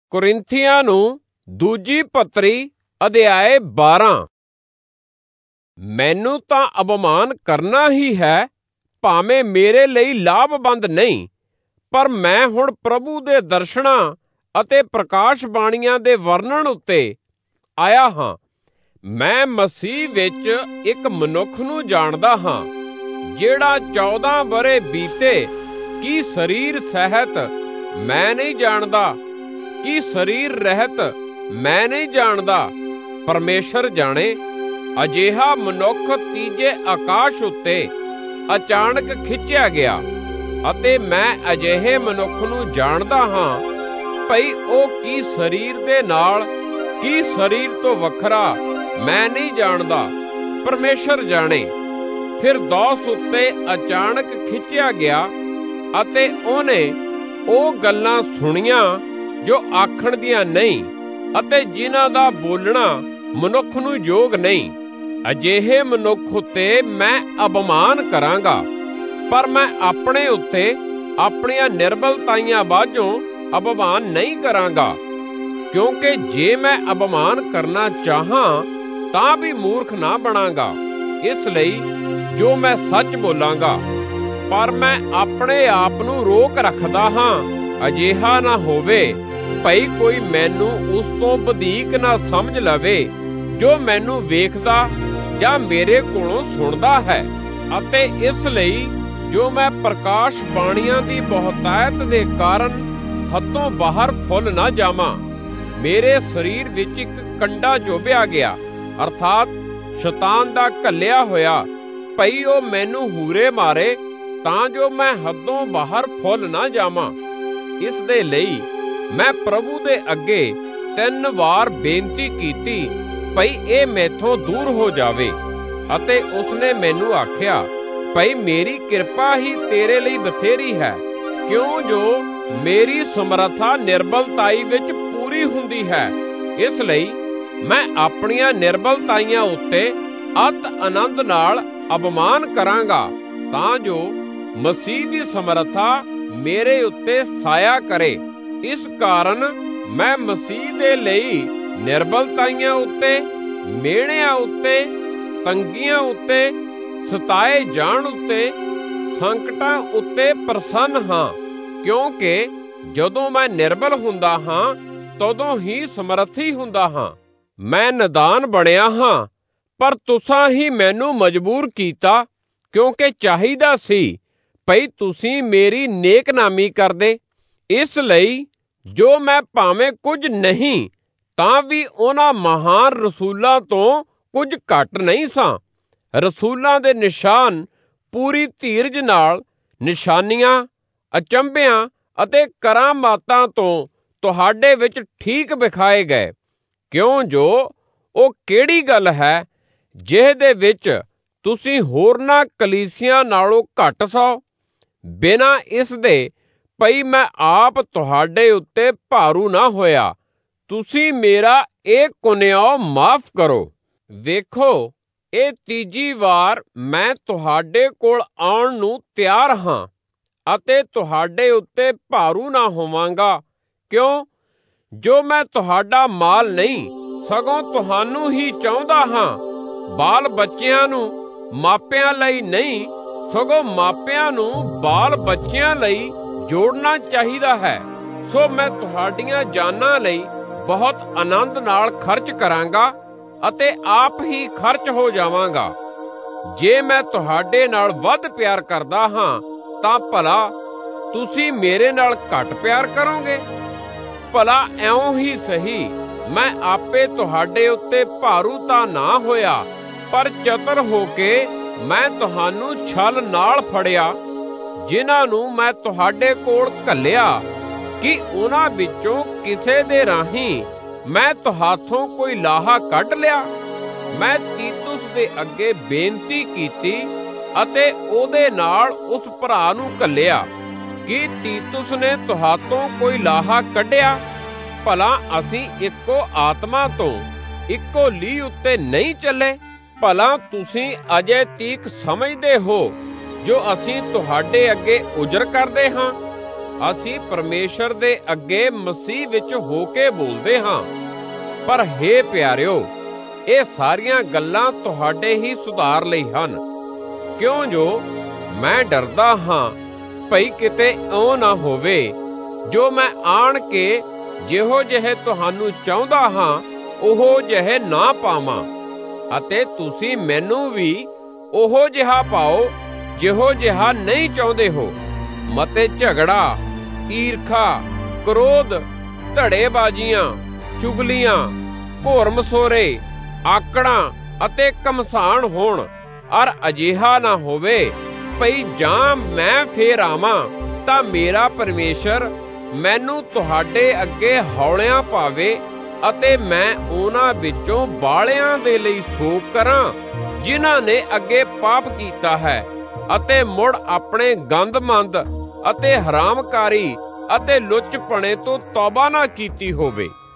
ਕੁਰਿੰਥੀਆਂ ਨੂੰ ਦੂਜੀ ਪੱਤਰੀ ਅਧਿਆਇ 12। ਮੈਨੂੰ ਤਾਂ ਅਪਮਾਨ ਕਰਨਾ ਹੀ ਹੈ, ਭਾਵੇਂ ਮੇਰੇ ਲਈ ਲਾਭਬੰਦ ਨਹੀਂ, ਪਰ ਮੈਂ ਹੁਣ ਪ੍ਰਭੂ ਦੇ ਦਰਸ਼ਨਾਂ ਅਤੇ ਪ੍ਰਕਾਸ਼ ਬਾਣੀਆਂ ਦੇ ਵਰਣਨ ਉੱਤੇ ਆਇਆ ਹਾਂ। ਮੈਂ ਮਸੀਹ ਵਿੱਚ ਇੱਕ ਮਨੁੱਖ ਨੂੰ ਜਾਣਦਾ ਹਾਂ, ਜਿਹੜਾ 14 ਵਰ੍ਹੇ ਬੀਤੇ। ਕੀ ਸਰੀਰ ਸਹਿਤ ਮੈਂ ਨਹੀਂ ਜਾਣਦਾ? ਕੀ ਸਰੀਰ ਰਹਿਤ ਮੈਂ ਨਹੀਂ ਜਾਣਦਾ? ਪਰਮੇਸ਼ਰ ਜਾਣੇ। ਅਜਿਹਾ ਮਨੁੱਖ ਤੀਜੇ ਆਕਾਸ਼ ਉੱਤੇ ਅਚਾਨਕ ਖਿੱਚਿਆ ਗਿਆ, ਅਤੇ ਮੈਂ ਅਜਿਹੇ ਮਨੁੱਖ ਨੂੰ ਜਾਣਦਾ ਹਾਂ, ਭਈ ਉਹ ਕੀ ਸਰੀਰ ਦੇ ਨਾਲ, ਕੀ ਸਰੀਰ ਤੋਂ ਵੱਖਰਾ ਮੈਂ ਨਹੀਂ ਜਾਣਦਾ, ਪਰਮੇਸ਼ਰ ਜਾਣੇ। ਫਿਰ ਦੋਸ ਉੱਤੇ ਅਚਾਨਕ ਖਿੱਚਿਆ ਗਿਆ, ਅਤੇ ਉਹਨੇ ਉਹ ਗੱਲਾਂ ਸੁਣੀਆਂ ਜੋ ਆਖਣ ਦੀਆਂ ਨਹੀਂ, ਅਤੇ ਜਿਨ੍ਹਾਂ ਦਾ ਬੋਲਣਾ ਮਨੁੱਖ ਨੂੰ ਯੋਗ ਨਹੀਂ। ਅਜਿਹੇ ਮਨੁੱਖ ਉੱਤੇ ਮੈਂ ਅਪਮਾਨ ਕਰਾਂਗਾ, ਪਰ ਮੈਂ ਆਪਣੇ ਉੱਤੇ ਆਪਣੀਆਂ ਨਿਰਬਲਤਾਈਆਂ ਬਾਝੋਂ ਅਪਮਾਨ ਨਹੀਂ ਕਰਾਂਗਾ, ਕਿਉਂਕਿ ਜੇ ਮੈਂ ਅਪਮਾਨ ਕਰਨਾ ਚਾਹਾਂ ਤਾਂ ਵੀ ਮੂਰਖ ਨਾ ਬਣਾਂਗਾ। ਇਸ ਲਈ ਜੋ ਮੈਂ ਸੱਚ ਬੋਲਾਂਗਾ, ਪਰ ਮੈਂ ਆਪਣੇ ਆਪ ਨੂੰ ਰੋਕ ਰੱਖਦਾ ਹਾਂ, ਅਜਿਹਾ ਨਾ ਹੋਵੇ ਭਈ ਕੋਈ ਮੈਨੂੰ ਉਸ ਤੋਂ ਵਧੀਕ ਨਾ ਸਮਝ ਲਵੇ, ਜੋ ਮੈਨੂੰ ਵੇਖਦਾ ਜਾਂ ਮੇਰੇ ਕੋਲੋਂ ਸੁਣਦਾ ਹੈ। ਅਤੇ ਇਸ ਲਈ ਜੋ ਮੈਂ ਪ੍ਰਕਾਸ਼ ਬਾਣੀਆਂ ਦੀ ਬਹੁਤਾਇਤ ਦੇ ਕਾਰਨ ਹੱਦੋਂ ਬਾਹਰ ਫੁੱਲ ਨਾ ਜਾਵਾਂ। ਮੇਰੇ ਸਰੀਰ ਵਿੱਚ ਇੱਕ ਕੰਡਾ ਚੁਭਿਆ ਗਿਆ, ਅਰਥਾਤ ਸ਼ੈਤਾਨ ਦਾ ਘੱਲਿਆ ਹੋਇਆ, ਭਈ ਉਹ ਮੈਨੂੰ ਹੂਰੇ ਮਾਰੇ, ਤਾਂ ਜੋ ਮੈਂ ਹੱਦੋਂ ਬਾਹਰ ਫੁੱਲ ਨਾ ਜਾਵਾਂ। ਇਸ ਦੇ ਲਈ ਮੈਂ ਪ੍ਰਭੂ ਦੇ ਅੱਗੇ 3 ਵਾਰ ਬੇਨਤੀ ਕੀਤੀ, ਭਈ ਇਹ ਮੈਥੋਂ ਦੂਰ ਹੋ ਜਾਵੇ। ਅਤੇ ਉਸਨੇ ਮੈਨੂੰ ਆਖਿਆ, ਭਈ ਮੇਰੀ ਕਿਰਪਾ ਹੀ ਤੇਰੇ ਲਈ ਬਥੇਰੀ ਹੈ, ਕਿਉਂ ਜੋ ਮੇਰੀ ਸਮਰੱਥਾ ਨਿਰਬਲਤਾਈ ਵਿੱਚ ਪੂਰੀ ਹੁੰਦੀ ਹੈ। ਇਸ ਲਈ ਮੈਂ ਆਪਣੀਆਂ ਨਿਰਬਲਤਾਈਆਂ ਉੱਤੇ ਅਤ ਆਨੰਦ ਨਾਲ ਅਪਮਾਨ ਕਰਾਂਗਾ, ਤਾਂ ਜੋ ਮਸੀਹ ਦੀ ਸਮਰੱਥਾ ਮੇਰੇ ਉੱਤੇ ਸਾਇਆ ਕਰੇ। ਇਸ ਕਾਰਨ ਮੈਂ ਮਸੀਹ ਦੇ ਲਈ ਨਿਰਬਲਤਾਈਆਂ ਉੱਤੇ, ਮਿਹਣਿਆਂ ਉੱਤੇ, ਤੰਗੀਆਂ ਉੱਤੇ, ਸਤਾਏ ਜਾਣ ਉੱਤੇ, ਸੰਕਟਾਂ ਉੱਤੇ ਪ੍ਰਸੰਨ ਹਾਂ, ਕਿਉਂਕਿ ਜਦੋਂ ਮੈਂ ਨਿਰਬਲ ਹੁੰਦਾ ਹਾਂ ਤਦੋਂ ਹੀ ਸਮਰੱਥੀ ਹੁੰਦਾ ਹਾਂ। ਮੈਂ ਨਾਦਾਨ ਬਣਿਆ ਹਾਂ, ਪਰ ਤੁਸਾਂ ਹੀ ਮੈਨੂੰ ਮਜਬੂਰ ਕੀਤਾ, ਕਿਉਂਕਿ ਚਾਹੀਦਾ ਸੀ ਭਈ ਤੁਸੀਂ ਮੇਰੀ ਨੇਕਨਾਮੀ ਕਰਦੇ। ਇਸ ਲਈ ਜੋ ਮੈਂ ਭਾਵੇਂ ਕੁਝ ਨਹੀਂ, ਤਾਂ ਵੀ ਉਹਨਾਂ ਮਹਾਨ ਰਸੂਲਾਂ ਤੋਂ ਕੁਝ ਘੱਟ ਨਹੀਂ ਸਾਂ। ਰਸੂਲਾਂ ਦੇ ਨਿਸ਼ਾਨ ਪੂਰੀ ਧੀਰਜ ਨਾਲ ਨਿਸ਼ਾਨੀਆਂ, ਅਚੰਭਿਆਂ ਅਤੇ ਕਰਾਮਾਤਾਂ ਤੋਂ ਤੁਹਾਡੇ ਵਿੱਚ ਠੀਕ ਵਿਖਾਏ ਗਏ, ਕਿਉਂ ਜੋ ਉਹ ਕਿਹੜੀ ਗੱਲ ਹੈ ਜਿਹਦੇ ਵਿੱਚ ਤੁਸੀਂ ਹੋਰਨਾਂ ਕਲੀਸਿਆਂ ਨਾਲੋਂ ਘੱਟ ਸੌ, ਬਿਨਾਂ ਇਸ ਦੇ ਭਈ ਮੈਂ ਆਪ ਤੁਹਾਡੇ ਉੱਤੇ ਭਾਰੂ ਨਾ ਹੋਇਆ। ਤੁਸੀਂ ਮੇਰਾ ਇਹ ਗੁਨਾਹ ਮਾਫ਼ ਕਰੋ। ਵੇਖੋ, ਇਹ ਤੀਜੀ ਵਾਰ ਮੈਂ ਤੁਹਾਡੇ ਕੋਲ ਆਉਣ ਨੂੰ ਤਿਆਰ ਹਾਂ, ਅਤੇ ਤੁਹਾਡੇ ਉੱਤੇ ਭਾਰੂ ਨਾ ਹੋਵਾਂਗਾ, ਕਿਉਂ ਜੋ ਮੈਂ ਤੁਹਾਡਾ ਮਾਲ ਨਹੀਂ, ਸਗੋਂ ਤੁਹਾਨੂੰ ਹੀ ਚਾਹੁੰਦਾ ਹਾਂ। ਬਾਲ ਬੱਚਿਆਂ ਨੂੰ ਮਾਪਿਆਂ ਲਈ ਨਹੀਂ, ਸਗੋਂ ਮਾਪਿਆਂ ਨੂੰ ਬਾਲ ਬੱਚਿਆਂ ਲਈ ਜੋੜਨਾ ਚਾਹੀਦਾ ਹੈ। ਸੋ ਮੈਂ ਤੁਹਾਡੀਆਂ ਜਾਨਾਂ ਲਈ ਬਹੁਤ ਆਨੰਦ ਨਾਲ ਖਰਚ ਕਰਾਂਗਾ, ਅਤੇ ਆਪ ਹੀ ਖਰਚ ਹੋ ਜਾਵਾਂਗਾ। ਜੇ ਮੈਂ ਤੁਹਾਡੇ ਨਾਲ ਵੱਧ ਪਿਆਰ ਕਰਦਾ ਹਾਂ, ਤਾਂ ਭਲਾ ਤੁਸੀਂ ਮੇਰੇ ਨਾਲ ਘੱਟ ਪਿਆਰ ਕਰੋਗੇ? ਭਲਾ ਇਉਂ ਹੀ ਸਹੀ, ਮੈਂ ਆਪੇ ਤੁਹਾਡੇ ਉੱਤੇ ਭਾਰੂ ਤਾਂ ਨਾ ਹੋਇਆ, ਪਰ ਚਤਰ ਹੋ ਕੇ ਮੈਂ ਤੁਹਾਨੂੰ ਛਲ ਨਾਲ ਫੜਿਆ। ਜਿਨ੍ਹਾਂ ਨੂੰ ਮੈਂ ਤੁਹਾਡੇ ਕੋਲ ਘੱਲਿਆ, ਕਿ ਉਹਨਾਂ ਵਿੱਚੋਂ ਕਿਸੇ ਦੇ ਰਾਹੀਂ ਮੈਂ ਤੁਹਾਥੋਂ ਕੋਈ ਲਾਹਾ ਕੱਢ ਲਿਆ? ਮੈਂ ਤੀਤੁਸ ਦੇ ਅੱਗੇ ਬੇਨਤੀ ਕੀਤੀ, ਅਤੇ ਉਹਦੇ ਨਾਲ ਉਸ ਭਰਾ ਨੂੰ ਘੱਲਿਆ। ਕੀ ਤੀਤੁਸ ਨੇ ਤੁਹਾਥੋਂ ਕੋਈ ਲਾਹਾ ਕੱਢਿਆ? ਭਲਾ ਅਸੀਂ ਇੱਕੋ ਆਤਮਾ ਤੋਂ ਇੱਕੋ ਲੀਹ ਉੱਤੇ ਨਹੀਂ ਚੱਲੇ? ਭਲਾ ਤੁਸੀਂ ਅਜੇ ਤੀਕ ਸਮਝਦੇ ਹੋ ਜੋ ਅਸੀਂ ਤੁਹਾਡੇ ਅੱਗੇ ਉਜਰ ਕਰਦੇ ਹਾਂ? ਅਸੀਂ ਪਰਮੇਸ਼ਰ ਦੇ ਅੱਗੇ ਮਸੀਹ ਵਿੱਚ ਹੋ ਕੇ ਬੋਲਦੇ ਹਾਂ। ਪਰ ਹੇ ਪਿਆਰਿਓ, ਇਹ ਸਾਰੀਆਂ ਗੱਲਾਂ ਤੁਹਾਡੇ ਹੀ ਸੁਧਾਰ ਲਈ ਹਨ, ਕਿਉਂ ਜੋ ਮੈਂ ਡਰਦਾ ਹਾਂ ਭਈ ਕਿਤੇ ਇਉਂ ਨਾ ਹੋਵੇ ਜੋ ਮੈਂ ਆਣ ਕੇ ਜਿਹੋ ਜਿਹੇ ਤੁਹਾਨੂੰ ਚਾਹੁੰਦਾ ਹਾਂ ਉਹੋ ਜਿਹੇ ਨਾ ਪਾਵਾਂ, ਅਤੇ ਤੁਸੀਂ ਮੈਨੂੰ ਵੀ ਉਹੋ ਜਿਹਾ ਪਾਓ ਜਿਹੋ ਜਿਹਾ ਨਹੀਂ ਚਾਹੁੰਦੇ ਹੋ। ਮਤੇ ਝਗੜਾ, ਈਰਖਾ, ਕ੍ਰੋਧ, ਧੜੇਬਾਜ਼ੀਆਂ, ਚੁਗਲੀਆਂ, ਘੋਰ ਮਸੋਰੇ, ਆਕੜਾਂ ਅਤੇ ਘਮਸਾਣ ਹੋਣ, ਅਰ ਅਜਿਹਾ ਨਾ ਹੋਵੇ ਭਈ ਜਾਂ ਮੈਂ ਫੇਰ ਆਵਾਂ ਤਾਂ ਮੇਰਾ ਪਰਮੇਸ਼ਰ ਮੈਨੂੰ ਤੁਹਾਡੇ ਅੱਗੇ ਹੌਲਿਆਂ ਪਾਵੇ ਅਤੇ ਮੈਂ ਉਹਨਾਂ ਵਿੱਚੋਂ ਬਾਲਿਆਂ ਦੇ ਲਈ ਸੋਗ ਕਰਾਂ ਜਿਨ੍ਹਾਂ ਨੇ ਅੱਗੇ ਪਾਪ ਕੀਤਾ ਹੈ ਅਤੇ ਮੁੜ ਆਪਣੇ ਗੰਦਮੰਦ ਅਤੇ ਹਰਾਮਕਾਰੀ ਅਤੇ ਲੁੱਚਪਣੇ ਤੋਂ ਤੌਬਾ ਨਾ ਕੀਤੀ ਹੋਵੇ।